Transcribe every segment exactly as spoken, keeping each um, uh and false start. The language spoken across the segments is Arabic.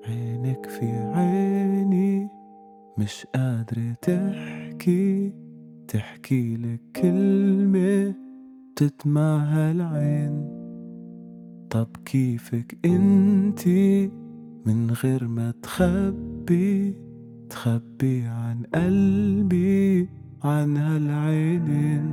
عينك في عيني مش قادرة تحكي، تحكي لك كلمة بتدمعها العين. طب كيفك انتي من غير ما تخبي، تخبي عن قلبي عن هالعينين؟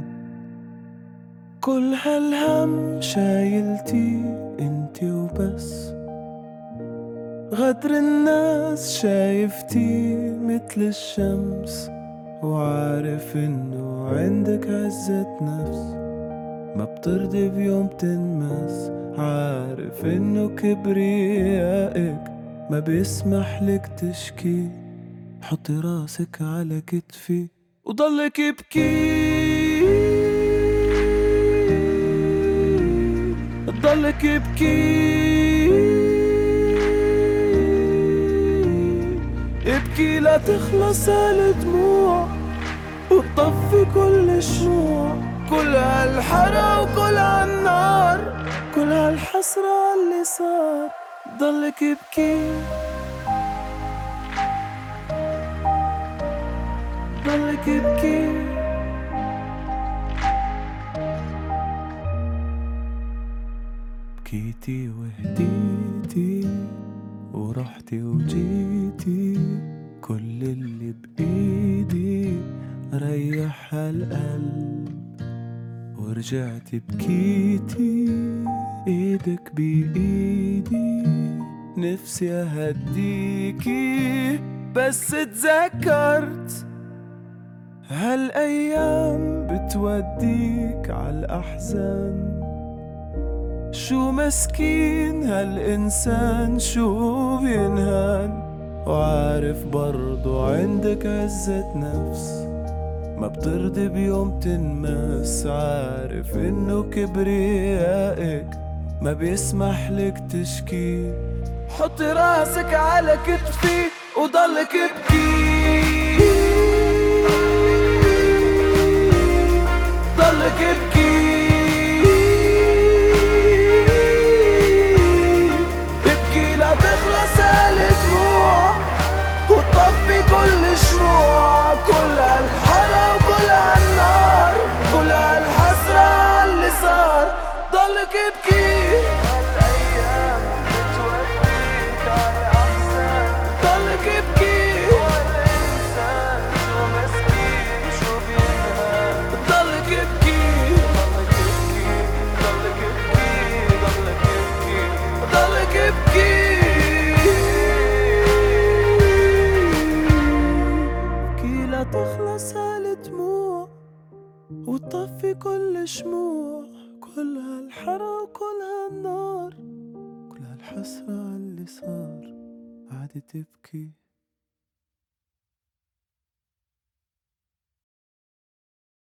كل هالهم شايلتي انتي وبس، غدر الناس شايفتي متل الشمس، وعارف انه عندك عزة نفس ما بترضي بيوم تنمس. عارف انه كبريائك ما بيسمح لك تشكي. حطي راسك على كتفي وضلك ابكي، ضلك ابكي، ابكي لا تخلص الدموع وتطفي كل الشموع. كل هالحرا وكل هالنار، كل هالحسرة اللي صار. ضلك ابكي، ضلك ابكي. بكيتي وهديتي ورحتي وجيتي، كل اللي بإيدي ريح هالقلب. ورجعتي بكيتي ايدك بإيدي، نفسي اهديكي بس تذكرت هالأيام بتوديك عالأحزان. شو مسكين هالإنسان شو بينهان، وعارف برضو عندك عزة نفس ما بترضي بيوم تنمس. عارف انه كبريائك ما بيسمح لك تشكي. حطي راسك على كتفي وضلك ابكي، ضلك ابكي، ابكي لا تخلص الدموع وتطفي كل الشموع. كل هالحرا وكل هالنار، كل هالحسرة اللي صار. ضلك ابكي، هالأيام بتوديك على أحسن. ضلك ابكي، والإنسان شو مسكين شو بينهان. ضلك ابكي، ضلك ابكي، ضلك ابكي، ضلك ابكي، ضلك ابكي. لا تخلص هالدموع وتطفي كل شموع. كل هالحرا وكل هالنار، كل هالحسرة اللي صار. قعدت تبكي